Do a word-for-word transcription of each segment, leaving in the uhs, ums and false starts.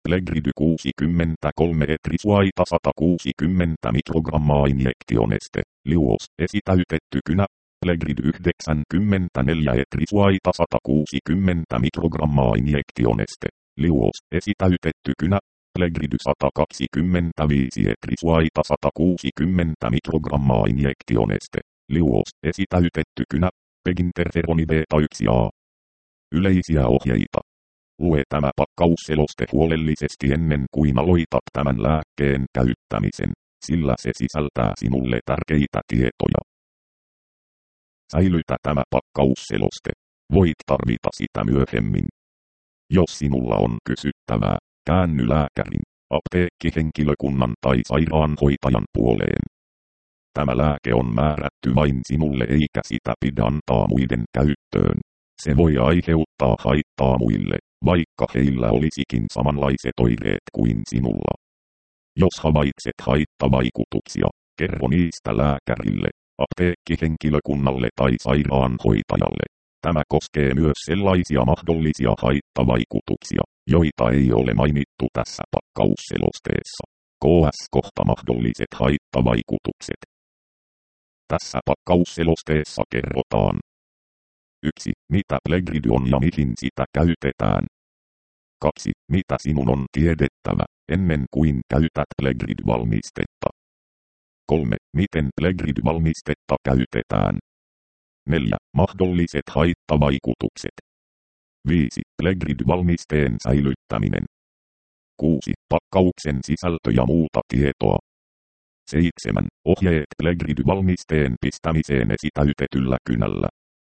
Plegridy kuusikymmentäkolme etrisuaita sata kuusikymmentä mikrogrammaa injektioneste, liuos, esitäytetty kynä. Plegridy yhdeksänkymmentäneljä etrisuaita sata kuusikymmentä mikrogrammaa injektioneste, liuos, esitäytetty kynä. Plegridy sata kaksikymmentäviisi etrisuaita sata kuusikymmentä mikrogrammaa injektioneste, liuos, esitäytetty kynä. Peginterferoni beta yksi a. Yleisiä ohjeita. Lue tämä pakkausseloste huolellisesti ennen kuin aloitat tämän lääkkeen käyttämisen, sillä se sisältää sinulle tärkeitä tietoja. Säilytä tämä pakkausseloste. Voit tarvita sitä myöhemmin. Jos sinulla on kysyttävää, käänny lääkärin, apteekkihenkilökunnan tai sairaanhoitajan puoleen. Tämä lääke on määrätty vain sinulle eikä sitä pidä antaa muiden käyttöön. Se voi aiheuttaa haittaa muille, vaikka heillä olisikin samanlaiset oireet kuin sinulla. Jos havaitset haittavaikutuksia, kerro niistä lääkärille, apteekkihenkilökunnalle tai sairaanhoitajalle. Tämä koskee myös sellaisia mahdollisia haittavaikutuksia, joita ei ole mainittu tässä pakkausselosteessa. Ks kohta mahdolliset haittavaikutukset. Tässä pakkausselosteessa kerrotaan. yksi. Mitä Plegridy on ja mihin sitä käytetään. kaksi. Mitä sinun on tiedettävä, ennen kuin käytät Plegridy-valmistetta. kolme. Miten Plegridy-valmistetta käytetään. neljä. Mahdolliset haittavaikutukset. viisi. Plegridy-valmisteen säilyttäminen. kuusi. Pakkauksen sisältö ja muuta tietoa. seitsemän. Ohjeet Plegridy-valmisteen pistämiseen esitäytetyllä kynällä.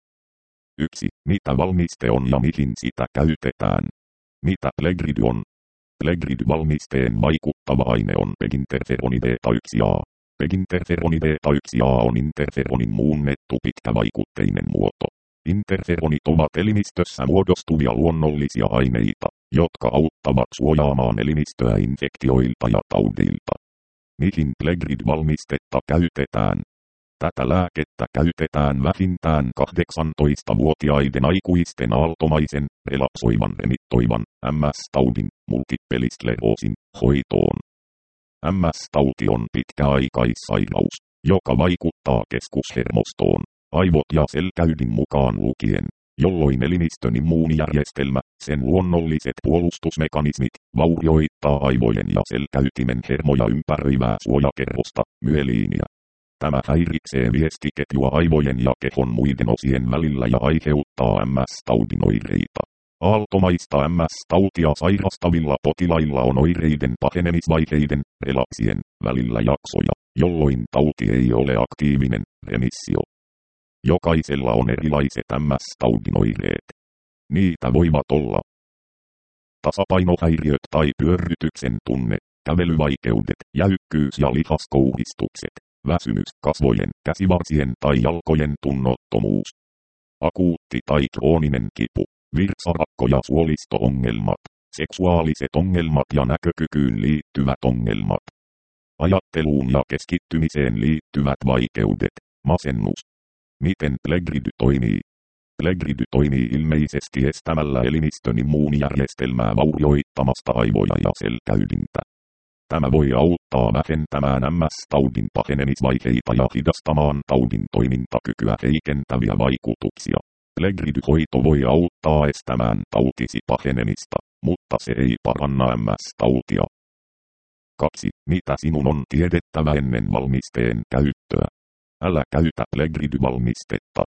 yksi. Mitä valmiste on ja mihin sitä käytetään. Mitä Plegridy on? Plegridy-valmisteen vaikuttava aine on peginterferoni beta yksi a. Peginterferoni beta yksi a on interferonin muunnettu pitkävaikutteinen muoto. Interferonit ovat elimistössä muodostuvia luonnollisia aineita, jotka auttavat suojaamaan elimistöä infektioilta ja taudilta. Mihin Plegridy-valmistetta käytetään? Tätä lääkettä käytetään vähintään kahdeksantoistavuotiaiden aikuisten aaltomaisen, relapsoivan remittoivan, M S-taudin, multipeliskleroosin, hoitoon. M S-tauti on pitkäaikaissairaus, joka vaikuttaa keskushermostoon, aivot ja selkäydin mukaan lukien, jolloin elimistön immuunijärjestelmä, sen luonnolliset puolustusmekanismit, vaurioittaa aivojen ja selkäytimen hermoja ympäröivää suojakerrosta, myeliiniä. Tämä häiritsee viestiketjua aivojen ja kehon muiden osien välillä ja aiheuttaa M S-taudin oireita. Aaltomaista M S-tautia sairastavilla potilailla on oireiden pahenemisvaiheiden, relapsien, välillä jaksoja, jolloin tauti ei ole aktiivinen, remissio. Jokaisella on erilaiset M S-taudin oireet. Niitä voivat olla tasapainohäiriöt tai pyörrytyksen tunne, kävelyvaikeudet, jäykkyys ja lihaskouhistukset. Väsymys, kasvojen, käsivarsien tai jalkojen tunnottomuus. Akuutti tai krooninen kipu, virtsarakko ja suolisto-ongelmat, seksuaaliset ongelmat ja näkökykyyn liittyvät ongelmat. Ajatteluun ja keskittymiseen liittyvät vaikeudet, masennus. Miten Plegridy toimii? Plegridy toimii ilmeisesti estämällä elimistön immuunijärjestelmää vaurioittamasta aivoja ja selkäydintä. Tämä voi auttaa vähentämään M S-taudin pahenemisvaiheita ja hidastamaan taudin toimintakykyä heikentäviä vaikutuksia. Plegridy-hoito voi auttaa estämään tautisi pahenemista, mutta se ei paranna M S-tautia. kaksi. Mitä sinun on tiedettävä ennen valmisteen käyttöä? Älä käytä Plegridy-valmistetta.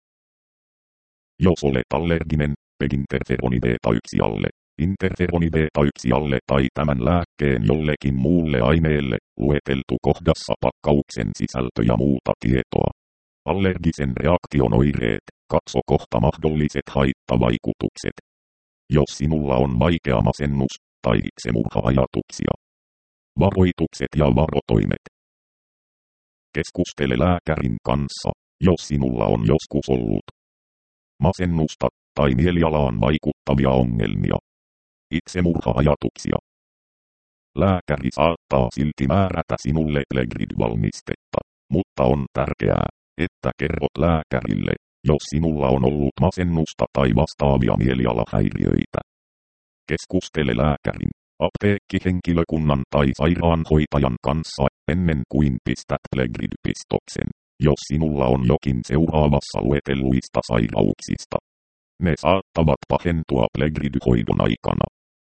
Jos olet allerginen, peginterferoni beta yksi alle, interferoni beta yksi alle tai tämän lääkkeen jollekin muulle aineelle, lueteltu kohdassa pakkauksen sisältö ja muuta tietoa. Allergisen reaktion oireet, katso kohta mahdolliset haittavaikutukset. Jos sinulla on vaikea masennus tai itsemurha-ajatuksia. Varoitukset ja varotoimet. Keskustele lääkärin kanssa, jos sinulla on joskus ollut masennusta tai mielialaan vaikuttavia ongelmia. Itsemurha-ajatuksia. Lääkäri saattaa silti määrätä sinulle Plegridy-valmistetta, mutta on tärkeää, että kerrot lääkärille, jos sinulla on ollut masennusta tai vastaavia mielialahäiriöitä. Keskustele lääkärin, apteekkihenkilökunnan tai sairaanhoitajan kanssa ennen kuin pistät Plegrid-pistoksen, jos sinulla on jokin seuraavassa luetelluista sairauksista. Ne saattavat pahentua Plegrid-hoidon aikana.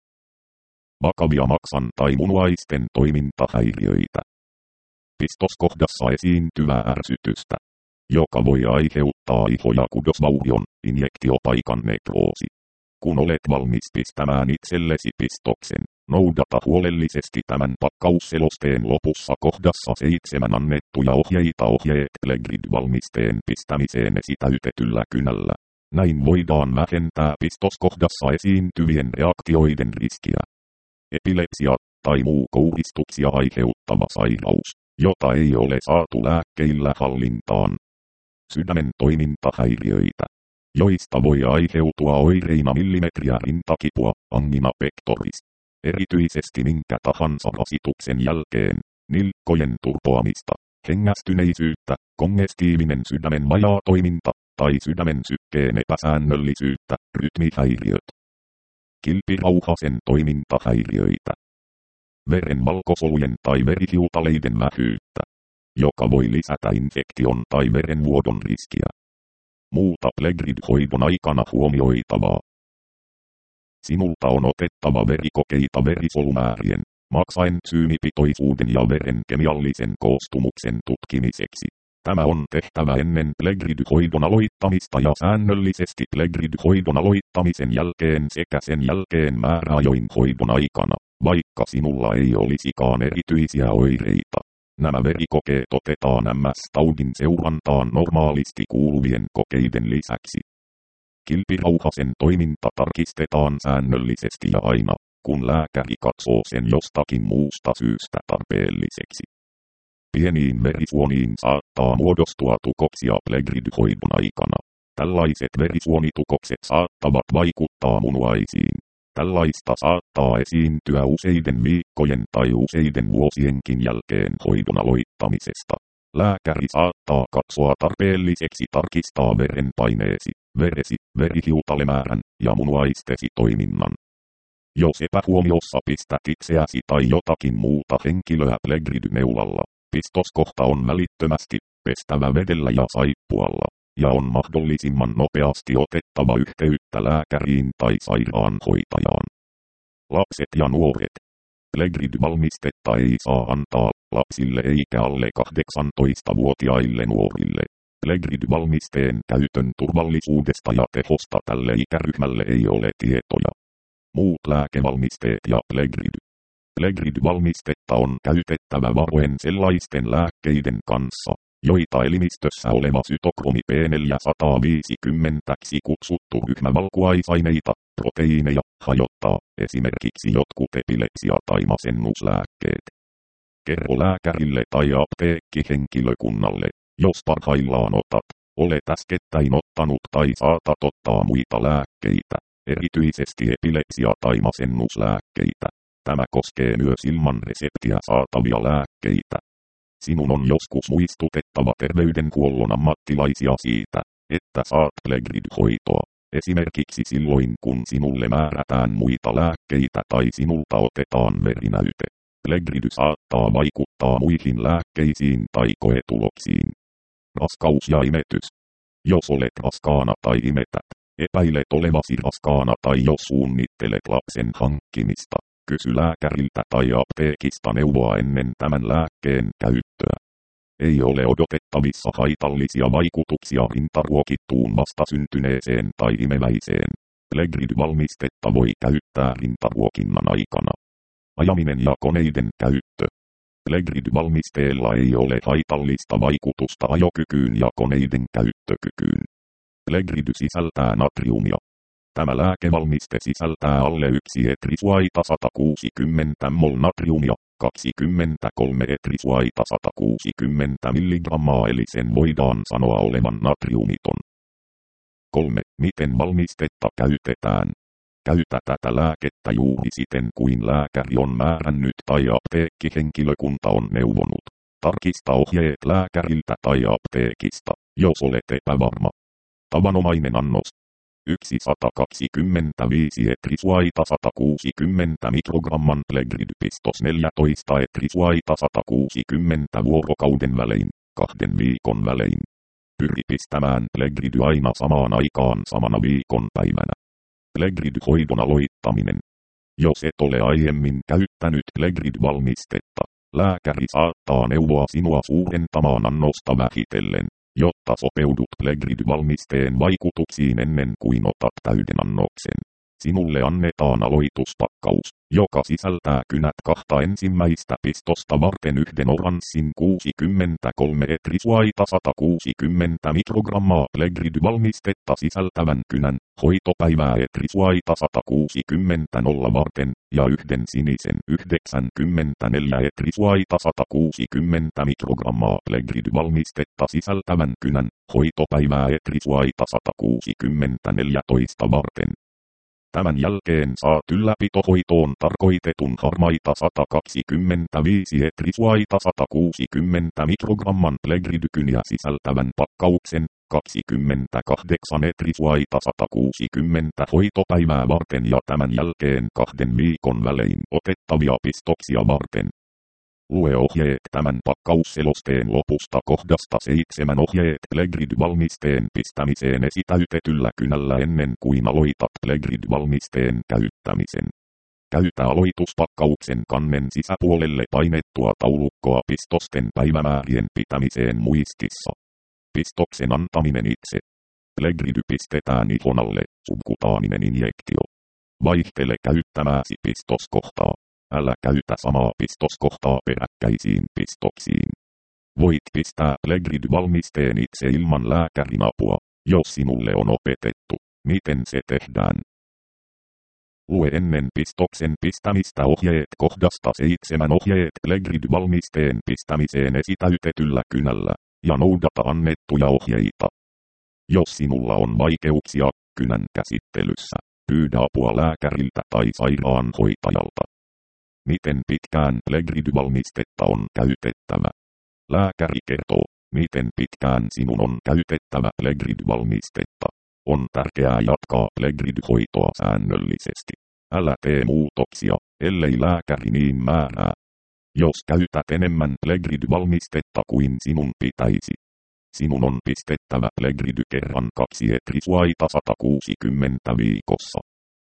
Vakavia maksan tai munuaisten toimintahäiriöitä. Pistoskohdassa esiintyvää ärsytystä, joka voi aiheuttaa iho- ja kudosvaurion, injektiopaikan nekroosi. Kun olet valmis pistämään itsellesi pistoksen, noudata huolellisesti tämän pakkausselosteen lopussa kohdassa seitsemän annettuja ohjeita ohjeet Plegrid-valmisteen pistämiseen esitäytetyllä kynällä. Näin voidaan vähentää pistoskohdassa esiintyvien reaktioiden riskiä. Epilepsia tai muu kouristuksia aiheuttava sairaus, jota ei ole saatu lääkkeillä hallintaan. Sydämen toimintahäiriöitä, joista voi aiheutua oireina millimetriä rintakipua, angina pectoris. Erityisesti minkä tahansa rasituksen jälkeen, nilkkojen turpoamista, hengästyneisyyttä, kongestiivinen sydämen vajaa toiminta tai sydämen sykkeen epäsäännöllisyyttä, rytmihäiriöt. Kilpirauhasen toimintahäiriöitä. Veren valkosolujen tai verihiutaleiden vähyyttä, joka voi lisätä infektion tai verenvuodon riskiä. Muuta Plegrid-hoidon aikana huomioitavaa. Sinulta on otettava verikokeita verisolumäärien, maksaensyymipitoisuuden ja veren kemiallisen koostumuksen tutkimiseksi. Tämä on tehtävä ennen Plegrid-hoidon aloittamista ja säännöllisesti Plegrid-hoidon aloittamisen jälkeen sekä sen jälkeen määräajoin hoidon aikana, vaikka sinulla ei olisikaan erityisiä oireita. Nämä verikokeet otetaan M S-taudin seurantaan normaalisti kuuluvien kokeiden lisäksi. Kilpirauhasen toiminta tarkistetaan säännöllisesti ja aina, kun lääkäri katsoo sen jostakin muusta syystä tarpeelliseksi. Pieniin verisuoniin saattaa muodostua tukoksia Plegrid-hoidon aikana. Tällaiset verisuonitukokset saattavat vaikuttaa munuaisiin. Tällaista saattaa esiintyä useiden viikkojen tai useiden vuosienkin jälkeen hoidon aloittamisesta. Lääkäri saattaa katsoa tarpeelliseksi tarkistaa verenpaineesi, veresi, verihiutalemäärän ja munuaistesi toiminnan. Jos epähuomiossa pistät itseäsi tai jotakin muuta henkilöä Plegrid-neulalla, pistoskohta on välittömästi pestävä vedellä ja saippualla, ja on mahdollisimman nopeasti otettava yhteyttä lääkäriin tai sairaanhoitajaan. Lapset ja nuoret. Plegrid-valmistetta ei saa antaa lapsille eikä alle kahdeksantoistavuotiaille nuorille. Plegrid-valmisteen käytön turvallisuudesta ja tehosta tälle ikäryhmälle ei ole tietoja. Muut lääkevalmisteet ja Plegrid. Plegrid-valmistetta on käytettävä varoen sellaisten lääkkeiden kanssa, joita elimistössä oleva sytokromi P neljäsataaviisikymmentäksi kutsuttu ryhmä valkuaisaineita, proteiineja, hajottaa, esimerkiksi jotkut epilepsia- tai masennuslääkkeet. Kerro lääkärille tai apteekkihenkilökunnalle, jos parhaillaan otat, olet äskettäin ottanut tai saatat ottaa muita lääkkeitä, erityisesti epilepsia- tai masennuslääkkeitä. Tämä koskee myös ilman reseptiä saatavia lääkkeitä. Sinun on joskus muistutettava terveydenhuollon ammattilaisia siitä, että saat Plegrid-hoitoa, esimerkiksi silloin kun sinulle määrätään muita lääkkeitä tai sinulta otetaan verinäyte. Plegrid saattaa vaikuttaa muihin lääkkeisiin tai koetuloksiin. Raskaus ja imetys. Jos olet raskaana tai imetät, epäilet olevasi raskaana tai jos suunnittelet lapsen hankkimista, kysy lääkäriltä tai apteekista neuvoa ennen tämän lääkkeen käyttöä. Ei ole odotettavissa haitallisia vaikutuksia rintaruokittuun vastasyntyneeseen tai imeväiseen. Plegrid-valmistetta voi käyttää rintaruokinnan aikana. Ajaminen ja koneiden käyttö. Plegrid-valmisteella ei ole haitallista vaikutusta ajokykyyn ja koneiden käyttökykyyn. Plegrid sisältää natriumia. Tämä lääkevalmiste sisältää alle yksi etrisuaita sata kuusikymmentä mol natriumia, kaksikymmentäkolme etrisuaita sata kuusikymmentä milligrammaa eli sen voidaan sanoa olevan natriumiton. kolme. Miten valmistetta käytetään? Käytä tätä lääkettä juuri siten kuin lääkäri on määrännyt tai apteekkihenkilökunta on neuvonut. Tarkista ohjeet lääkäriltä tai apteekista, jos olet epävarma. Tavanomainen annos. sata kaksikymmentäviisi etrisuaita sata kuusikymmentä mikrogramman Plegrid-pistos neljätoista etrisuaita sata kuusikymmentä vuorokauden välein, kahden viikon välein. Pyri pistämään Plegridy aina samaan aikaan samana viikonpäivänä. Plegrid-hoidon aloittaminen. Jos et ole aiemmin käyttänyt Plegrid-valmistetta, lääkäri saattaa neuvoa sinua suurentamaan annosta vähitellen, jotta sopeudut Plegrid-valmisteen vaikutuksiin ennen kuin otat täyden annoksen. Sinulle annetaan aloituspakkaus, joka sisältää kynät kahta ensimmäistä pistosta varten yhden oranssin kuusikymmentäkolme etrisuaita sata kuusikymmentä mikrogrammaa Plegrid-valmistetta sisältävän kynän, hoitopäivää etrisuaita sata kuusikymmentä nolla varten, ja yhden sinisen yhdeksänkymmentäneljä etrisuaita sata kuusikymmentä mikrogrammaa Plegrid-valmistetta sisältävän kynän, hoitopäivää etrisuaita sata kuusikymmentäneljätoista varten. Tämän jälkeen saat ylläpitohoitoon tarkoitetun harmaita sata kaksikymmentäviisi etrisuaita sata kuusikymmentä mikrogramman Plegrid-kyniä sisältävän pakkauksen, kaksikymmentäkahdeksan etrisuaita sata kuusikymmentä hoitopäivää varten ja tämän jälkeen kahden viikon välein otettavia pistoksia varten. Lue ohjeet tämän pakkausselosteen lopusta kohdasta seitsemän ohjeet Plegrid-valmisteen pistämiseen esitäytetyllä kynällä ennen kuin aloitat Plegrid-valmisteen käyttämisen. Käytä aloituspakkauksen kannen sisäpuolelle painettua taulukkoa pistosten päivämäärien pitämiseen muistissa. Pistoksen antaminen itse. Plegridy pistetään ihon alle, subkutaaninen injektio. Vaihtele käyttämääsi pistoskohtaa. Älä käytä samaa pistoskohtaa peräkkäisiin pistoksiin. Voit pistää Plegrid-valmisteen itse ilman lääkärin apua, jos sinulle on opetettu, miten se tehdään. Lue ennen pistoksen pistämistä ohjeet kohdasta seitsemän ohjeet Plegrid-valmisteen pistämiseen esitäytetyllä kynällä, ja noudata annettuja ohjeita. Jos sinulla on vaikeuksia kynän käsittelyssä, pyydä apua lääkäriltä tai sairaanhoitajalta. Miten pitkään Plegrid-valmistetta on käytettävä? Lääkäri kertoo, miten pitkään sinun on käytettävä Plegrid-valmistetta. On tärkeää jatkaa Plegrid-hoitoa säännöllisesti. Älä tee muutoksia, ellei lääkäri niin määrää. Jos käytät enemmän Plegrid-valmistetta kuin sinun pitäisi, sinun on pistettävä Plegridy kerran kaksi etrisuaita sata kuusikymmentä viikossa.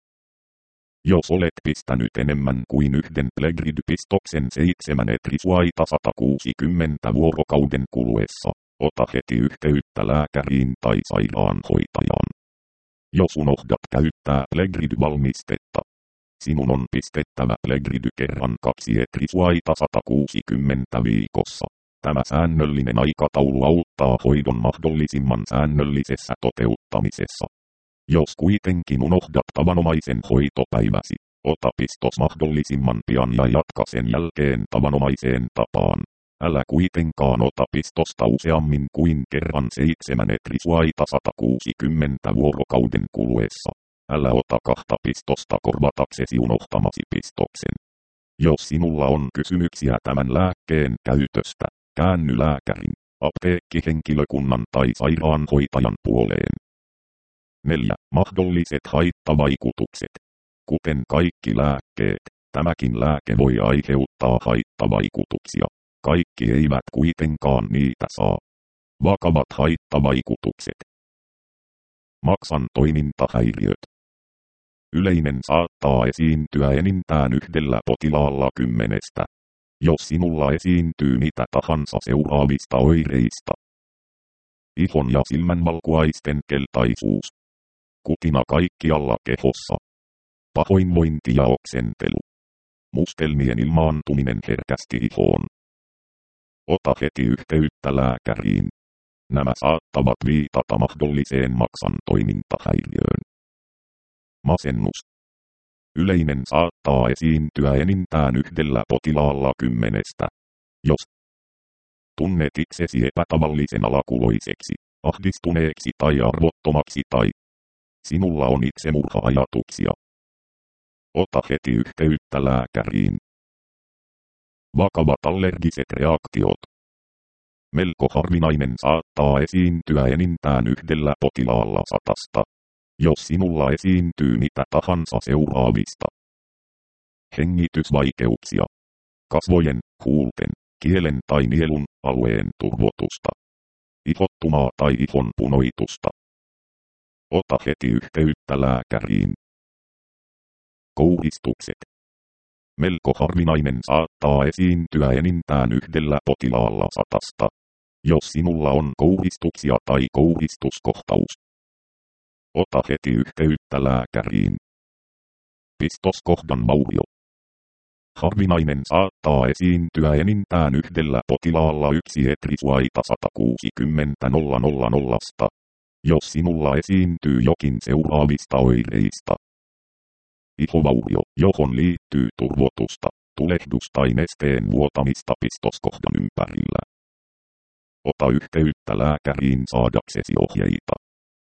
Jos olet pistänyt enemmän kuin yhden Plegrid-pistoksen seitsemän etrisuaita sata kuusikymmentä vuorokauden kuluessa, ota heti yhteyttä lääkäriin tai sairaanhoitajaan. Jos unohdat käyttää Plegrid-valmistetta, sinun on pistettävä Plegridy kerran kaksi etrisuaita sata kuusikymmentä viikossa. Tämä säännöllinen aikataulu auttaa hoidon mahdollisimman säännöllisessä toteuttamisessa. Jos kuitenkin unohdat tavanomaisen hoitopäiväsi, ota pistos mahdollisimman pian ja jatka sen jälkeen tavanomaiseen tapaan. Älä kuitenkaan ota pistosta useammin kuin kerran seitsemän etrisuaita sata kuusikymmentä vuorokauden kuluessa. Älä ota kahta pistosta korvataksesi unohtamasi pistoksen. Jos sinulla on kysymyksiä tämän lääkkeen käytöstä, käänny lääkärin, apteekkihenkilökunnan tai sairaanhoitajan puoleen. neljä. Mahdolliset haittavaikutukset. Kuten kaikki lääkkeet, tämäkin lääke voi aiheuttaa haittavaikutuksia. Kaikki eivät kuitenkaan niitä saa. Vakavat haittavaikutukset. Maksan toimintahäiriöt. Yleinen saattaa esiintyä enintään yhdellä potilaalla kymmenestä. Jos sinulla esiintyy mitä tahansa seuraavista oireista. Ihon ja silmänvalkuaisten keltaisuus. Kutina kaikkialla kehossa. Pahoinvointi ja oksentelu. Mustelmien ilmaantuminen herkästi ihoon. Ota heti yhteyttä lääkäriin. Nämä saattavat viitata mahdolliseen maksan toimintahäiriöön. Masennus. Yleinen saattaa esiintyä enintään yhdellä potilaalla kymmenestä. Jos tunnet itsesi epätavallisen alakuloiseksi, ahdistuneeksi tai arvottomaksi tai sinulla on itsemurha-ajatuksia, ota heti yhteyttä lääkäriin. Vakavat allergiset reaktiot. Melko harvinainen saattaa esiintyä enintään yhdellä potilaalla satasta. jos sinulla esiintyy mitä tahansa seuraavista. Hengitysvaikeuksia. Kasvojen, huulten, kielen tai nielun alueen turvotusta. Ihottumaa tai ihon punoitusta. Ota heti yhteyttä lääkäriin. Kouristukset. Melko harvinainen saattaa esiintyä enintään yhdellä potilaalla satasta. Jos sinulla on kouristuksia tai kouristuskohtaus, ota heti yhteyttä lääkäriin. Pistoskohdan vaurio. Harvinainen saattaa esiintyä enintään yhdellä potilaalla yksi etrisuaita sata kuusikymmentä nolla nolla nolla. Jos sinulla esiintyy jokin seuraavista oireista. Ihovaurio, johon liittyy turvotusta, tulehdus tai nesteen vuotamista pistoskohdan ympärillä. Ota yhteyttä lääkäriin saadaksesi ohjeita.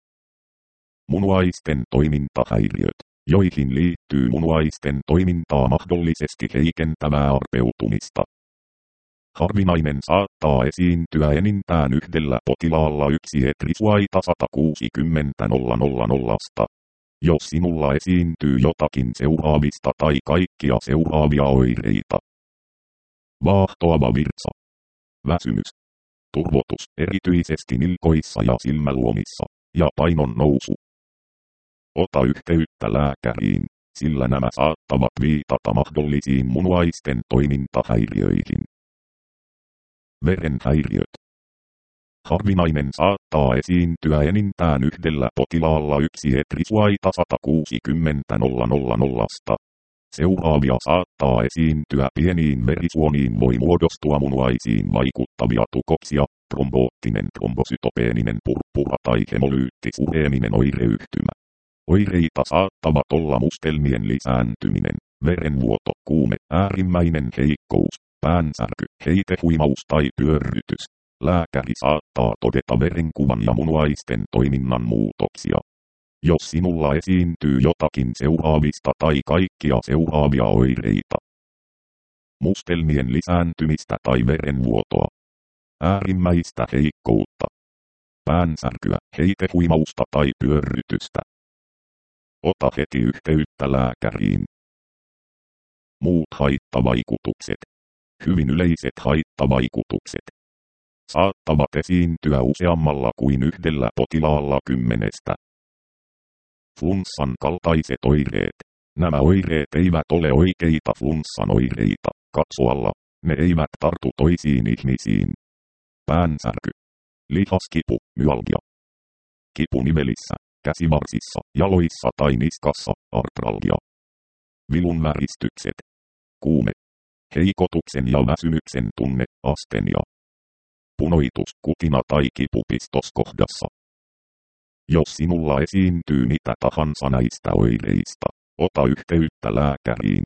Munuaisten toimintahäiriöt, joihin liittyy munuaisten toimintaa mahdollisesti heikentävää arpeutumista. Harvinainen saattaa esiintyä enintään yhdellä potilaalla yksi etrisuaita sata kuusikymmentä nolla nolla nolla. Jos sinulla esiintyy jotakin seuraavista tai kaikkia seuraavia oireita. Vaahtoava virtsa. Väsymys. Turvotus erityisesti nilkoissa ja silmäluomissa, ja painon nousu. Ota yhteyttä lääkäriin, sillä nämä saattavat viitata mahdollisiin munuaisten toimintahäiriöihin. Verenhäiriöt. Harvinainen saattaa esiintyä enintään yhdellä potilaalla yksi etrisuaita sata kuusikymmentä nolla nolla nolla. Seuraavia saattaa esiintyä pieniin verisuoniin voi muodostua munuaisiin vaikuttavia tukoksia, tromboottinen trombosytopeeninen purppura tai hemolyyttisureeminen oireyhtymä. Oireita saattavat olla mustelmien lisääntyminen, verenvuoto, kuume, äärimmäinen heikkous, päänsärky, heitehuimaus tai pyörrytys. Lääkäri saattaa todeta verenkuvan ja munuaisten toiminnan muutoksia. Jos sinulla esiintyy jotakin seuraavista tai kaikkia seuraavia oireita. Mustelmien lisääntymistä tai verenvuotoa. Äärimmäistä heikkoutta. Päänsärkyä, heitehuimausta tai pyörrytystä. Ota heti yhteyttä lääkäriin. Muut haittavaikutukset. Hyvin yleiset haittavaikutukset. Saattavat esiintyä useammalla kuin yhdellä potilaalla kymmenestä. Flunssan kaltaiset oireet. Nämä oireet eivät ole oikeita flunssan oireita. Katsoalla, ne eivät tartu toisiin ihmisiin. Päänsärky. Lihaskipu, myalgia. Kipu nivelissä, käsivarsissa, jaloissa tai niskassa, artralgia. Vilunväristykset. Kuume. Heikotuksen ja väsymyksen tunne, astenia. Punoitus, kutina tai kipu pistoskohdassa. Jos sinulla esiintyy mitä tahansa näistä oireista, ota yhteyttä lääkäriin.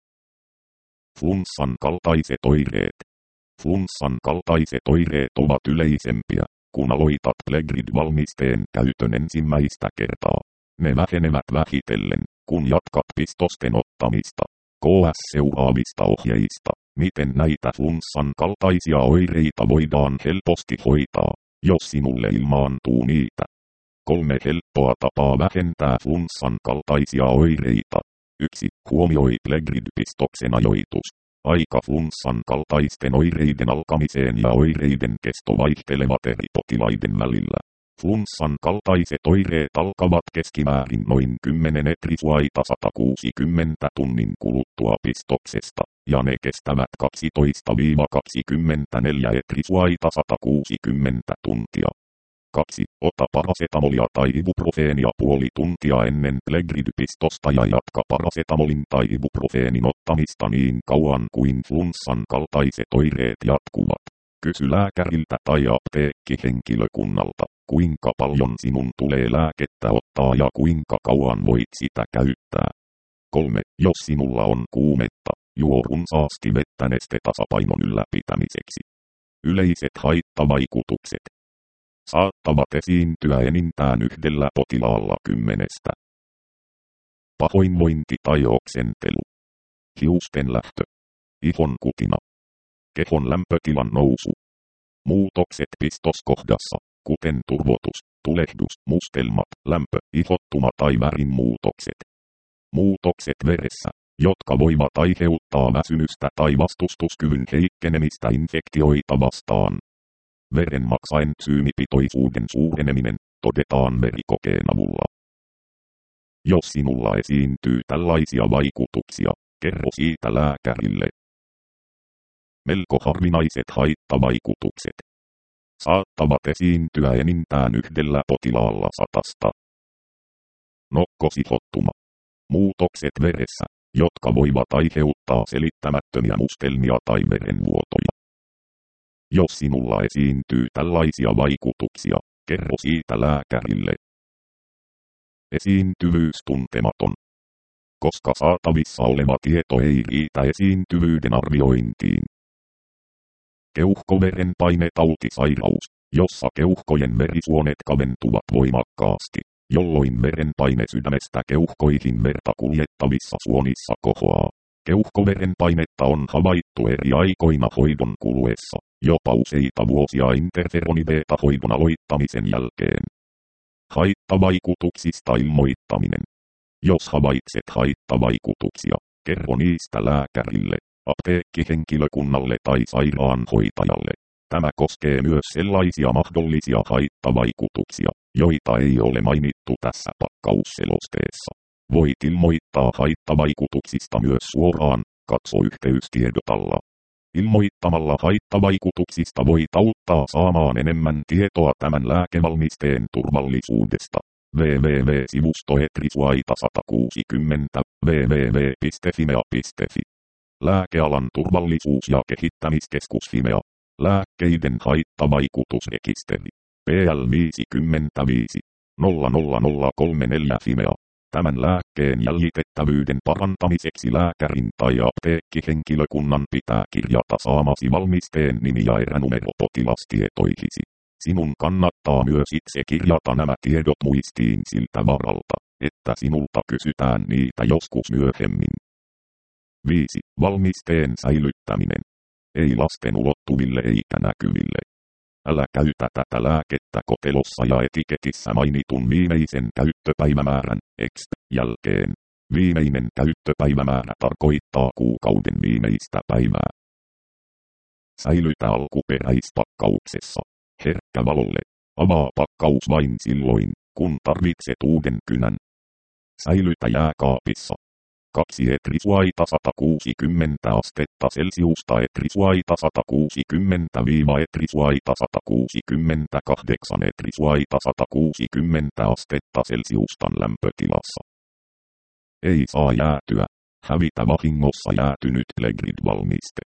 Flunssan kaltaiset oireet. Flunssan kaltaiset oireet ovat yleisempiä, kun aloitat Plegrid-valmisteen käytön ensimmäistä kertaa. Ne vähenevät vähitellen, kun jatkat pistosten ottamista. K S seuraavista ohjeista, miten näitä flunssan kaltaisia oireita voidaan helposti hoitaa, jos sinulle ilmaantuu niitä. Kolme helppoa tapaa vähentää flunssan kaltaisia oireita. yksi. Huomioi Plegrid-pistoksen ajoitus. Aika flunssan kaltaisten oireiden alkamiseen ja oireiden kesto vaihtelevat eri potilaiden välillä. Flunssan kaltaiset oireet alkavat keskimäärin noin kymmenen etrisuaita sata kuusikymmentä tunnin kuluttua pistoksesta, ja ne kestävät kaksitoista kaksikymmentäneljä etrisuaita sata kuusikymmentä tuntia. kaksi. Ota parasetamolia tai ibuprofeenia puoli tuntia ennen Plegrid-pistosta ja jatka parasetamolin tai ibuprofeenin ottamista niin kauan kuin flunssan kaltaiset oireet jatkuvat. Kysy lääkäriltä tai apteekkihenkilökunnalta, kuinka paljon sinun tulee lääkettä ottaa ja kuinka kauan voit sitä käyttää. kolme. Jos sinulla on kuumetta, juo runsaasti vettä nestetasapainon ylläpitämiseksi. Yleiset haittavaikutukset saattavat esiintyä enintään yhdellä potilaalla kymmenestä. Pahoinvointi tai oksentelu. Hiusten lähtö. Ihon kutina. Kehon lämpötilan nousu. Muutokset pistoskohdassa, kuten turvotus, tulehdus, mustelmat, lämpö, ihottuma tai värinmuutokset. Muutokset veressä, jotka voivat aiheuttaa väsymystä tai vastustuskyvyn heikkenemistä infektioita vastaan. Verenmaksaensyymipitoisuuden suureneminen todetaan verikokeen avulla. Jos sinulla esiintyy tällaisia vaikutuksia, kerro siitä lääkärille. Melko harvinaiset haittavaikutukset saattavat esiintyä enintään yhdellä potilaalla satasta. Nokkosihottuma. Muutokset veressä, jotka voivat aiheuttaa selittämättömiä mustelmia tai verenvuotoja. Jos sinulla esiintyy tällaisia vaikutuksia, kerro siitä lääkärille. Esiintyvyys tuntematon. Koska saatavissa oleva tieto ei riitä esiintyvyyden arviointiin. Keuhkoverenpainetautisairaus, jossa keuhkojen verisuonet kaventuvat voimakkaasti, jolloin verenpaine sydämestä keuhkoihin verta kuljettavissa suonissa kohoaa. Keuhkoverenpainetta on havaittu eri aikoina hoidon kuluessa, jopa useita vuosia interferoni-beta-hoidon aloittamisen jälkeen. Haittavaikutuksista ilmoittaminen. Jos havaitset haittavaikutuksia, kerro niistä lääkärille, apteekkihenkilökunnalle tai sairaanhoitajalle. Tämä koskee myös sellaisia mahdollisia haittavaikutuksia, joita ei ole mainittu tässä pakkausselosteessa. Voit ilmoittaa haittavaikutuksista myös suoraan, katso yhteystiedot alla. Ilmoittamalla haittavaikutuksista voit auttaa saamaan enemmän tietoa tämän lääkevalmisteen turvallisuudesta. double-u double-u double-u piste sivusto etrisuaita sata kuusikymmentä, double-u double-u double-u piste fimea piste fi. Lääkealan turvallisuus- ja kehittämiskeskus Fimea. Lääkkeiden haittavaikutusrekisteri. P L viisikymmentäviisi nolla nolla nolla kolme neljä Fimea. Tämän lääkkeen jäljitettävyyden parantamiseksi lääkärin tai apteekkihenkilökunnan pitää kirjata saamasi valmisteen nimi ja eränumero potilastietoihisi. Sinun kannattaa myös itse kirjata nämä tiedot muistiin siltä varalta, että sinulta kysytään niitä joskus myöhemmin. viisi. Valmisteen säilyttäminen. Ei lasten ulottuville eikä näkyville. Älä käytä tätä lääkettä kotelossa ja etiketissä mainitun viimeisen käyttöpäivämäärän X jälkeen. Viimeinen käyttöpäivämäärä tarkoittaa kuukauden viimeistä päivää. Säilytä alkuperäispakkauksessa. Herkkä valolle. Avaa pakkaus vain silloin, kun tarvitset uuden kynän. Säilytä jääkaapissa. kaksi etrisuaita sata kuusikymmentä astetta Celsiusta etrisuaita sata kuusikymmentä etrisuaita sata kuusikymmentäkahdeksan etrisuaita sata kuusikymmentä astetta Celsiustan lämpötilassa. Ei saa jäätyä. Hävitä vahingossa jäätynyt Plegrid-valmiste.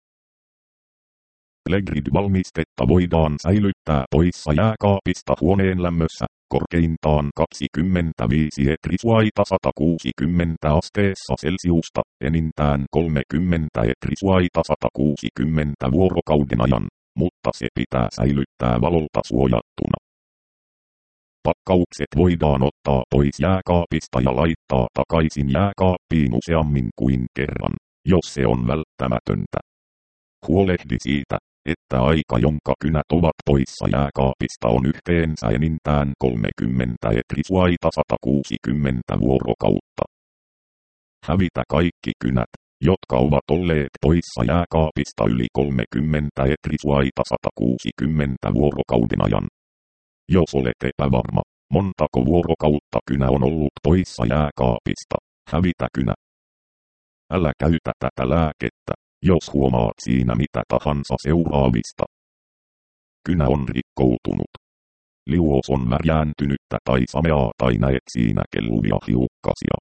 Plegrid-valmistetta voidaan säilyttää poissa jääkaapista huoneen lämmössä, korkeintaan kaksikymmentäviisi etrisuaita sata kuusikymmentä asteessa Celsiusta, enintään kolmekymmentä etrisuaita sata kuusikymmentä vuorokauden ajan, mutta se pitää säilyttää valolta suojattuna. Pakkaukset voidaan ottaa pois jääkaapista ja laittaa takaisin jääkaappiin useammin kuin kerran, jos se on välttämätöntä. Huolehdi siitä, että aika jonka kynät ovat poissa jääkaapista on yhteensä enintään kolmekymmentä etrisuaita sata kuusikymmentä vuorokautta. Hävitä kaikki kynät, jotka ovat olleet poissa jääkaapista yli kolmekymmentä etrisuaita sata kuusikymmentä vuorokauden ajan. Jos olet epävarma, montako vuorokautta kynä on ollut poissa jääkaapista, hävitä kynä. Älä käytä tätä lääkettä, jos huomaat siinä mitä tahansa seuraavista. Kynä on rikkoutunut. Liuos on värjääntynyttä tai sameaa tai näet siinä kelluvia hiukkasia.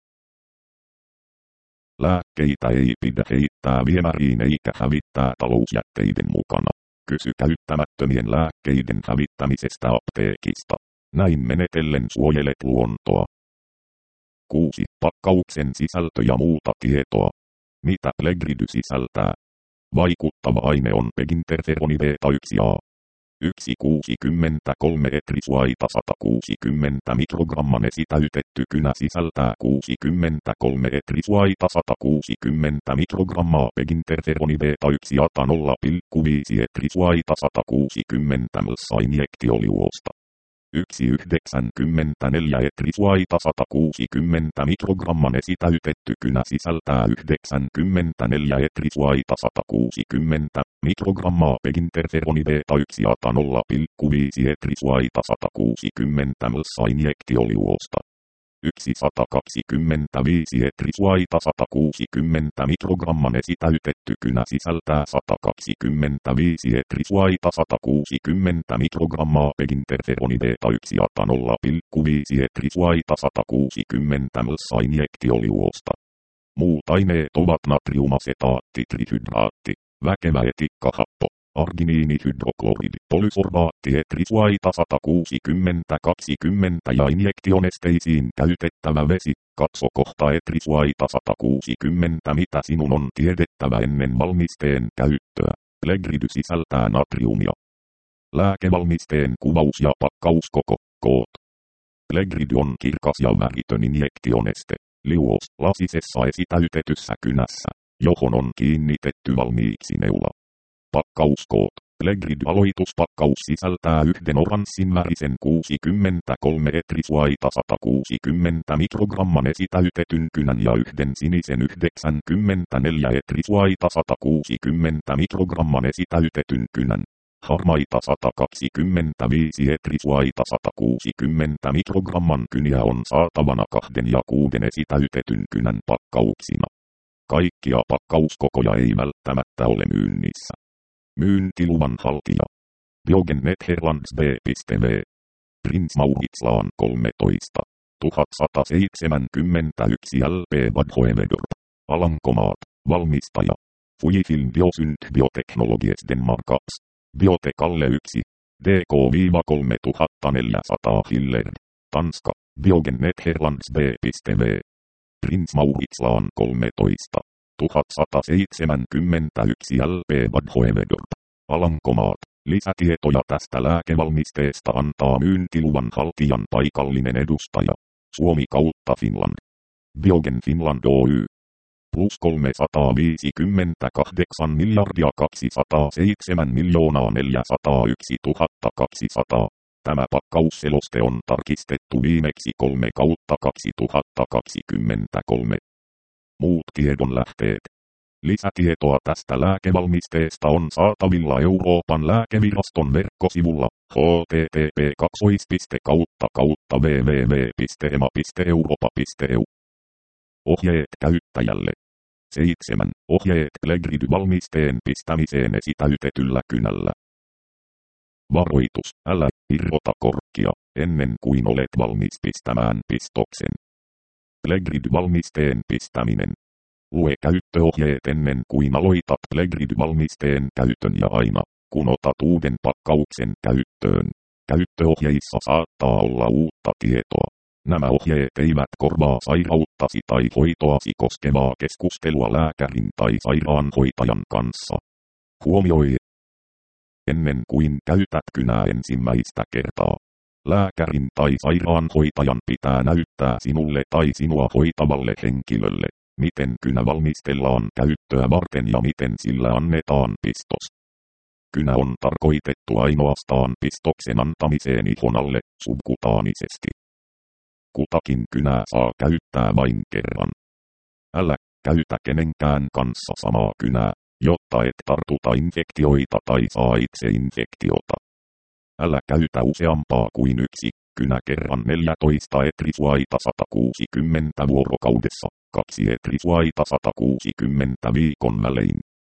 Lääkkeitä ei pidä heittää viemäriin eikä hävittää talousjätteiden mukana. Kysy käyttämättömien lääkkeiden hävittämisestä apteekista. Näin menetellen suojelet luontoa. kuusi. Pakkauksen sisältö ja muuta tietoa. Mitä Plegridy sisältää? Vaikuttava aine on peginterferoni beta yksi a. yksi kuusikymmentäkolme etrisuaita sata kuusikymmentä mikrogramman esitäytetty kynä sisältää kuusikymmentäkolme etrisuaita sata kuusikymmentä mikrogrammaa peginterferoni beta yksi ata nolla pilkku viisi etrisuaita sata kuusikymmentä ml injektioliuosta. yksi yhdeksänkymmentäneljä etrisuaita sata kuusikymmentä mikrogramman esitäytetty kynä sisältää yhdeksänkymmentäneljä etrisuaita sata kuusikymmentä mikrogrammaa peginterferoni beta yksi ata nolla pilkku viisi etrisuaita sata kuusikymmentä ml injektioliuosta. yksi sata kaksikymmentäviisi etrisuaita sata kuusikymmentä mikrogramman esitäytetty kynä sisältää sata kaksikymmentäviisi etrisuaita sata kuusikymmentä mikrogrammaa peginterferoni beta yksi ata nolla pilkku viisi etrisuaita sata kuusikymmentä ml injektioliuosta. Muut aineet ovat natriumasetaatti, trihydraatti, väkevä etikkahappo, arginiinihydrokloridi, polysorbaatti etrisuaita sata kuusikymmentä kaksikymmentä ja injektionesteisiin käytettävä vesi. Katso kohta etrisuaita sata kuusikymmentä mitä sinun on tiedettävä ennen valmisteen käyttöä. Plegridy sisältää natriumia. Lääkevalmisteen kuvaus ja pakkauskoko. Koot. Plegridy on kirkas ja väritön injektioneste. Liuos lasisessa esitäytetyssä kynässä, johon on kiinnitetty valmiiksi neula. Pakkauskoot. Plegridy-aloituspakkaus sisältää yhden oranssin värisen kuusikymmentäkolme etrisuaita sata kuusikymmentä mikrogramman esitäytetyn kynän ja yhden sinisen yhdeksänkymmentäneljä etrisuaita sata kuusikymmentä mikrogramman esitäytetyn kynän. Harmaita sata kaksikymmentäviisi etrisuaita sata kuusikymmentä mikrogramman kyniä on saatavana kahden ja kuuden esitäytetyn kynän pakkauksina. Kaikkia pakkauskokoja ei välttämättä ole myynnissä. Myyntiluvan haltija. Diogen Netherlands B V. Prins Mauritslaan kolmetoista tuhatsata seitsemänkymmentäyksi L P Bad Hoevedorp. Alankomaat. Valmistaja. Fujifilm Biosynth Bioteknologies Denmarkaps. Biotekalle yksi. D K-kolmetuhattaneljäsataa Hiller. Tanska. Diogen Netherlands B V. Prins Mauritslaan kolmetoista tuhatsata seitsemänkymmentäyksi L P Bad Hoevedorp. Alankomaat. Lisätietoja tästä lääkevalmisteesta antaa myyntiluvan haltijan paikallinen edustaja. Suomi kautta Finland. Biogen Finland Oy. Plus kolmesataaviisikymmentäkahdeksan miljardia kaksisataaseitsemän miljoonaa neljäsataayksi tuhatta kaksisataa. Tämä pakkausseloste on tarkistettu viimeksi kolme kautta kaksituhattakaksikymmentäkolme. Muut tiedonlähteet. Lisätietoa tästä lääkevalmisteesta on saatavilla Euroopan lääkeviraston verkkosivulla h t t p kautta kautta w w w piste e m a piste europa piste e u. Ohjeet käyttäjälle. seitsemän. Ohjeet Plegridy-valmisteen pistämiseen esitäytetyllä kynällä. Varoitus, älä irrota korkkia, ennen kuin olet valmis pistämään pistoksen. Plegridy-valmisteen pistäminen. Lue käyttöohjeet ennen kuin aloitat Plegridy-valmisteen käytön ja aina, kun otat uuden pakkauksen käyttöön. Käyttöohjeissa saattaa olla uutta tietoa. Nämä ohjeet eivät korvaa sairauttasi tai hoitoasi koskevaa keskustelua lääkärin tai sairaanhoitajan kanssa. Huomioi. Ennen kuin käytät kynää ensimmäistä kertaa, lääkärin tai sairaanhoitajan pitää näyttää sinulle tai sinua hoitavalle henkilölle, miten kynä valmistellaan käyttöä varten ja miten sillä annetaan pistos. Kynä on tarkoitettu ainoastaan pistoksen antamiseen ihon alle subkutaanisesti. Kutakin kynää saa käyttää vain kerran. Älä käytä kenenkään kanssa samaa kynää, jotta et tartuta infektioita tai saa itse infektiota. Älä käytä useampaa kuin yksi kynä kerran neljätoista etrisuaita sata kuusikymmentä vuorokaudessa, kaksi etrisuaita sata kuusikymmentä viikon välein.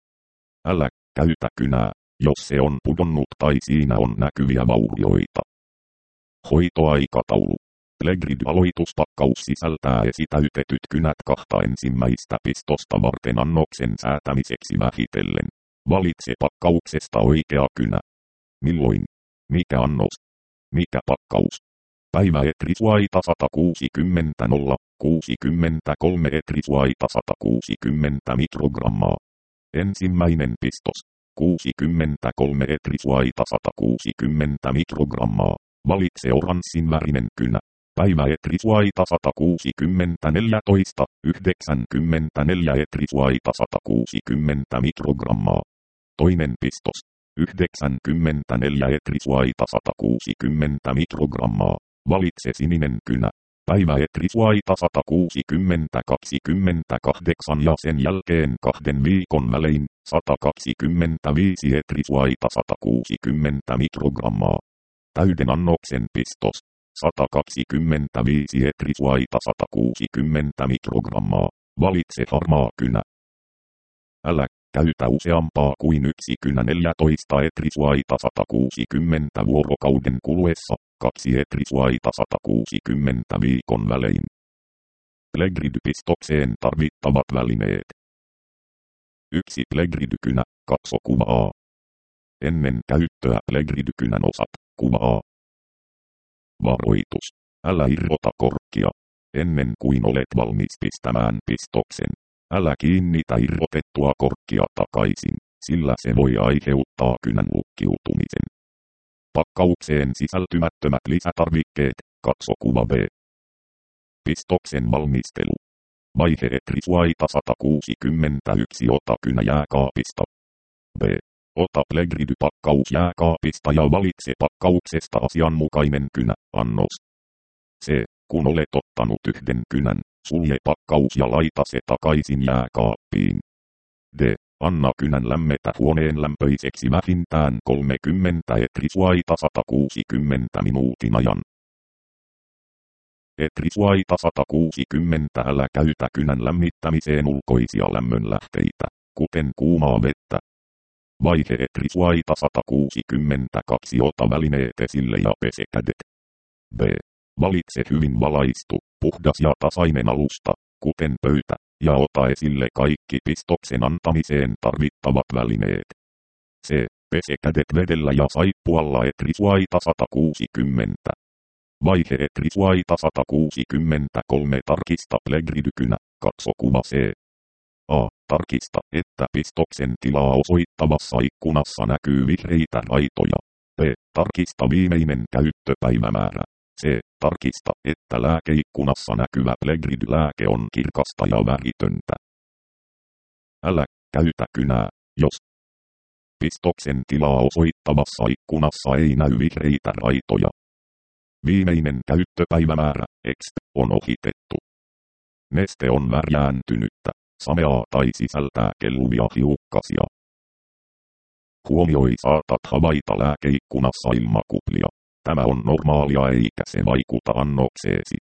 Älä käytä kynää, jos se on pudonnut tai siinä on näkyviä vaurioita. Hoitoaikataulu. Plegridy-aloituspakkaus sisältää esitäytetyt kynät kahta ensimmäistä pistosta varten annoksen säätämiseksi vähitellen. Valitse pakkauksesta oikea kynä. Milloin? Mikä annos? Mikä pakkaus? Päivä etrisuaita sata kuusikymmentä nolla kuusikymmentäkolme etrisuaita sata kuusikymmentä mikrogrammaa. Ensimmäinen pistos. kuusikymmentäkolme etrisuaita sata kuusikymmentä mikrogrammaa. Valitse oranssin värinen kynä. Päivä etrisuaita sata kuusikymmentä neljätoista, yhdeksänkymmentäneljä etrisuaita sata kuusikymmentä mikrogrammaa. Toinen pistos. yhdeksänkymmentäneljä etrisuaita sata kuusikymmentä mikrogrammaa. Valitse sininen kynä. Päivä etrisuaita sata kuusikymmentä kaksikymmentäkahdeksan ja sen jälkeen kahden viikon välein sata kaksikymmentäviisi etrisuaita sata kuusikymmentä mikrogrammaa. Täyden annoksen pistos. sata kaksikymmentäviisi etrisuaita sata kuusikymmentä mikrogrammaa. Valitse harmaa kynä. Älä käytä useampaa kuin yksi kynä neljätoista etrisuaita sata kuusikymmentä vuorokauden kuluessa, kaksi etrisuaita sata kuusikymmentä viikon välein. Plegridy-pistokseen tarvittavat välineet. yksi Plegridy-kynä, katsokuva A. Ennen käyttöä Plegridy-kynän osat, kuva A. Varoitus. Älä irrota korkkia. Ennen kuin olet valmis pistämään pistoksen, älä kiinnitä irrotettua korkkia takaisin, sillä se voi aiheuttaa kynän lukkiutumisen. Pakkaukseen sisältymättömät lisätarvikkeet, katsokuva B. Pistoksen valmistelu. Vaihe etrisuaita sata kuusikymmentäyksi ota kynä jääkaapista. B. Ota Plegridy-pakkaus jääkaapista ja valitse pakkauksesta asianmukainen kynä, annos. C. Kun olet ottanut yhden kynän, sulje pakkaus ja laita se takaisin jääkaappiin. D. Anna kynän lämmetä huoneen lämpöiseksi vähintään kolmekymmentä etrisuaita sata kuusikymmentä minuutin ajan. Etrisuaita sata kuusikymmentä älä käytä kynän lämmittämiseen ulkoisia lämmönlähteitä, kuten kuumaa vettä. Vaihe etrisuaita sata kuusikymmentäkaksi ota välineet esille ja pese kädet. B. Valitse hyvin valaistu, puhdas ja tasainen alusta, kuten pöytä, ja ota esille kaikki pistoksen antamiseen tarvittavat välineet. C. Pese kädet vedellä ja saippualla etrisuaita sata kuusikymmentä. Vaihe etrisuaita sata kuusikymmentäkolme tarkista Plegridy-kynä, katsokuva C. A. Tarkista, että pistoksen tilaa osoittavassa ikkunassa näkyy vihreitä raitoja. B. Tarkista viimeinen käyttöpäivämäärä. C. Tarkista, että lääkeikkunassa näkyvä Plegridy-lääke on kirkasta ja väritöntä. Älä käytä kynää, jos pistoksen tilaa osoittavassa ikkunassa ei näy vihreitä raitoja. Viimeinen käyttöpäivämäärä, X, on ohitettu. Neste on värjääntynyttä, sameaa tai sisältää kelluvia hiukkasia. Huomioi, saatat havaita lääkeikkunassa ilmakuplia. Tämä on normaalia eikä se vaikuta annokseesi.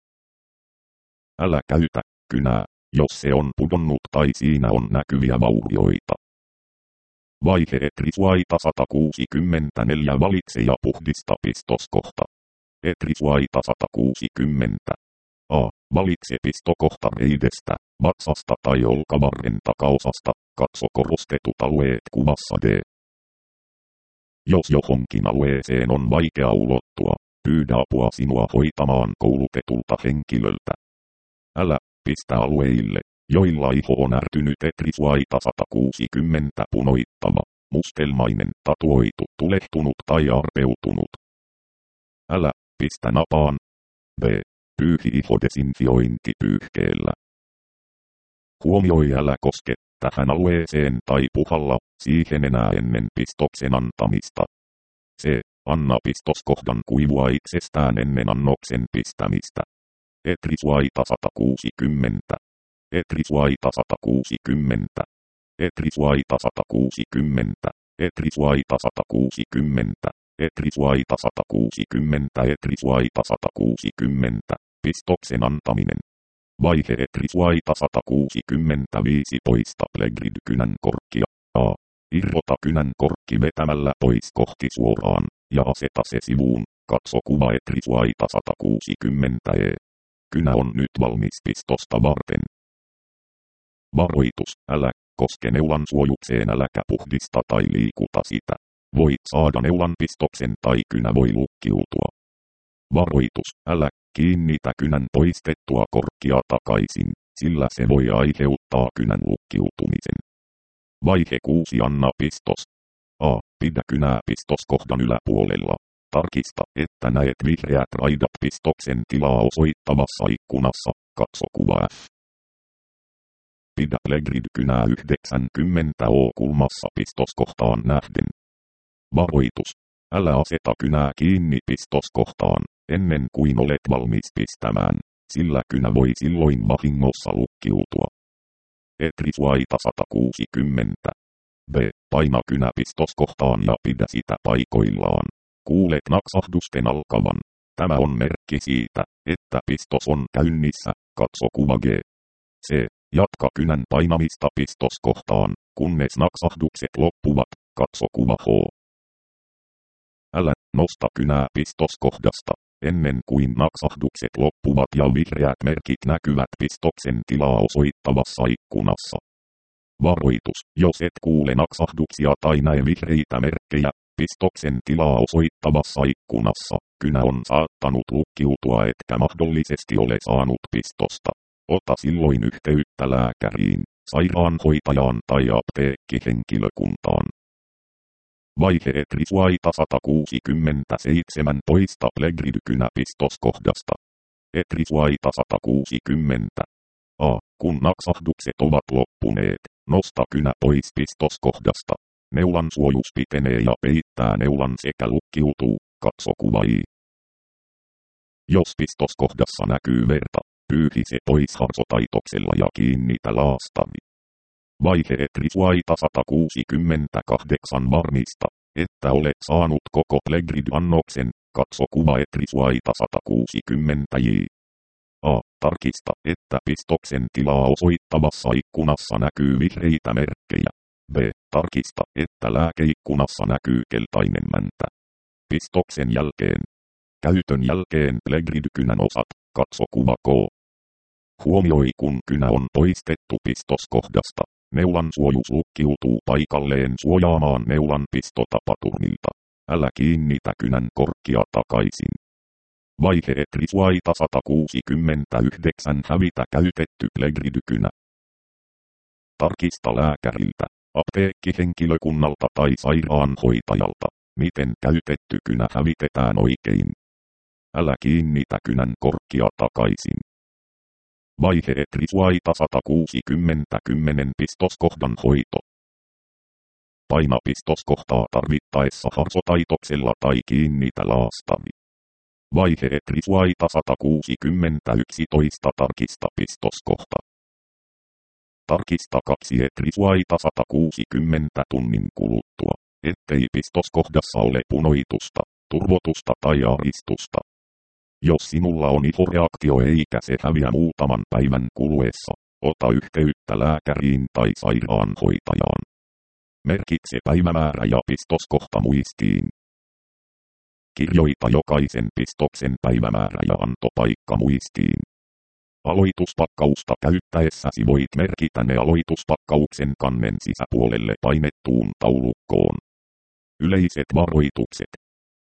Älä käytä kynää, jos se on pudonnut tai siinä on näkyviä vaurioita. Vaihe etrisuaita sata kuusikymmentäneljä valitse ja puhdista pistoskohta. Etrisuaita sata kuusikymmentä. A. Valitse pistokohta reidestä, vatsasta tai olkavarren takaosasta, katso korostetut alueet kuvassa D. Jos johonkin alueeseen on vaikea ulottua, pyydä apua sinua hoitamaan koulutetulta henkilöltä. Älä pistä alueille, joilla iho on ärtynyt etrisuaita sata kuusikymmentä punoittava, mustelmainen, tatuoitu, tulehtunut tai arpeutunut. Älä pistä napaan. B. Pyyhi iho desinfiointipyyhkeellä. Huomioi, älä koske tähän alueeseen tai puhalla siihen enää ennen pistoksen antamista. C. Anna pistoskohdan kuivua itsestään ennen annoksen pistämistä. Etrisuaita sata kuusikymmentä. Etrisuaita sata kuusikymmentä. Etrisuaita sata kuusikymmentä. Etrisuaita sata kuusikymmentä. Etrisuaita sata kuusikymmentä. Etrisuaita sata kuusikymmentä. Pistoksen antaminen. Vaihe etrisuaita sata kuusikymmentäviisi poista Plegridy-kynän korkkia. A. Irrota kynän korkki vetämällä pois kohti suoraan, ja aseta se sivuun, katso kuva etrisuaita sata kuusikymmentä E. Kynä on nyt valmis pistosta varten. Varoitus, älä koske neulan suojukseen äläkä puhdista tai liikuta sitä. Voit saada neulan pistoksen tai kynä voi lukkiutua. Varoitus, älä kiinnitä kynän poistettua korkkia takaisin, sillä se voi aiheuttaa kynän lukkiutumisen. Vaihe kuusi anna pistos. A. Pidä kynää pistoskohdan yläpuolella. Tarkista, että näet vihreät raidat pistoksen tilaa osoittavassa ikkunassa. Katso kuva F. Pidä Plegrid-kynää yhdeksänkymmentä O kulmassa pistoskohtaan nähden. Varoitus. Älä aseta kynää kiinni pistoskohtaan, ennen kuin olet valmis pistämään, sillä kynä voi silloin vahingossa lukkiutua. Etrisuaita sata kuusikymmentä. B. Paina kynä pistoskohtaan ja pidä sitä paikoillaan. Kuulet naksahdusten alkavan. Tämä on merkki siitä, että pistos on käynnissä. Katso kuva G. C. Jatka kynän painamista pistoskohtaan, kunnes naksahdukset loppuvat. Katso kuva H. Älä nosta kynää pistoskohdasta, ennen kuin naksahdukset loppuvat ja vihreät merkit näkyvät pistoksen tilaa osoittavassa ikkunassa. Varoitus, jos et kuule naksahduksia tai näe vihreitä merkkejä pistoksen tilaa osoittavassa ikkunassa, kynä on saattanut lukkiutua etkä mahdollisesti ole saanut pistosta. Ota silloin yhteyttä lääkäriin, sairaanhoitajaan tai apteekkihenkilökuntaan. Vaihe Etrisuaita sata kuusikymmentäseitsemän poista Plegrid-kynä pistoskohdasta. Etrisuaita sata kuusikymmentä. A. Kun naksahdukset ovat loppuneet, nosta kynä pois pistoskohdasta. Neulan suojus pitenee ja peittää neulan sekä lukkiutuu. Katso kuva I. Jos pistoskohdassa näkyy verta, pyyhi se pois harsotaitoksella ja kiinnitä laastavi. Vaihe Etrisuaita sata kuusikymmentäkahdeksan varmista, että olet saanut koko Plegrid-annoksen. Katso kuva Etrisuaita sata kuusikymmentä J. A. Tarkista, että pistoksen tilaa osoittavassa ikkunassa näkyy vihreitä merkkejä. B. Tarkista, että lääkeikkunassa näkyy keltainen mäntä. Pistoksen jälkeen. Käytön jälkeen Plegrid-kynän osat. Katso kuva K. Huomioi, kun kynä on poistettu pistoskohdasta. Neulan suojus lukkiutuu paikalleen suojaamaan neulan pistotapaturmilta. Älä kiinnitä kynän korkkia takaisin. Vaihe Etrisuaita sata kuusikymmentäyhdeksän hävitä käytetty Plegrid-kynä. Tarkista lääkäriltä, apteekkihenkilökunnalta tai sairaanhoitajalta, miten käytetty kynä hävitetään oikein. Älä kiinnitä kynän korkkia takaisin. Vaihe Etrisuaita sata kuusikymmentä kymmenen pistoskohdan hoito. Paina pistoskohtaa tarvittaessa harsotaitoksella tai kiinnitä laastavi. Vaihe Etrisuaita sata kuusikymmentä yksitoista tarkista pistoskohta. Tarkista kaksi Etrisuaita sata kuusikymmentä tunnin kuluttua, ettei pistoskohdassa ole punoitusta, turvotusta tai aristusta. Jos sinulla on ihoreaktio eikä se häviä muutaman päivän kuluessa, ota yhteyttä lääkäriin tai sairaanhoitajaan. Merkitse päivämäärä ja pistoskohta muistiin. Kirjoita jokaisen pistoksen päivämäärä ja antopaikka muistiin. Aloituspakkausta käyttäessäsi voit merkitä ne aloituspakkauksen kannen sisäpuolelle painettuun taulukkoon. Yleiset varoitukset.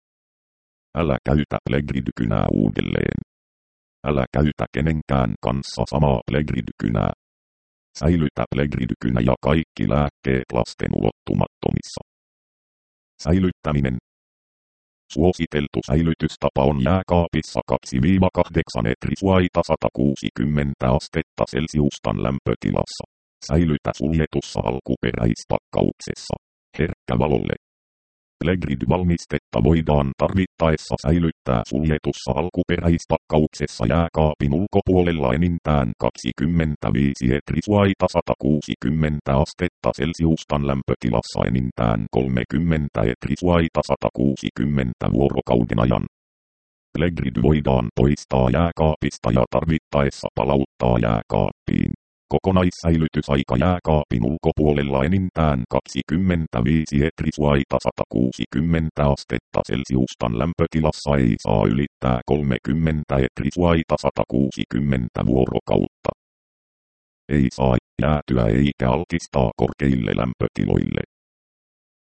Älä käytä Plegrid-kynää uudelleen. Älä käytä kenenkään kanssa samaa Plegrid-kynää. Säilytä Plegrid-kynä ja kaikki lääkkeet lasten ulottumattomissa. Säilyttäminen. Suositeltu säilytystapa on jääkaapissa kaksi kahdeksan Etrisuaita sata kuusikymmentä astetta Celsiustan lämpötilassa. Säilytä suljetussa alkuperäispakkauksessa. Herkkä valolle. Plegrid-valmistetta voidaan tarvittaessa säilyttää suljetussa alkuperäispakkauksessa jääkaapin ulkopuolella enintään kaksikymmentäviisi Etrisuaita sata kuusikymmentä astetta Celsiustan lämpötilassa enintään kolmekymmentä Etrisuaita sata kuusikymmentä vuorokauden ajan. Plegrid voidaan poistaa jääkaapista ja tarvittaessa palauttaa jääkaappiin. Kokonaissäilytysaika jääkaapin ulkopuolella enintään kaksikymmentäviisi Etrisuaita sata kuusikymmentä astetta Celsiustan lämpötilassa ei saa ylittää kolmekymmentä Etrisuaita sata kuusikymmentä vuorokautta. Ei saa jäätyä eikä altistaa korkeille lämpötiloille.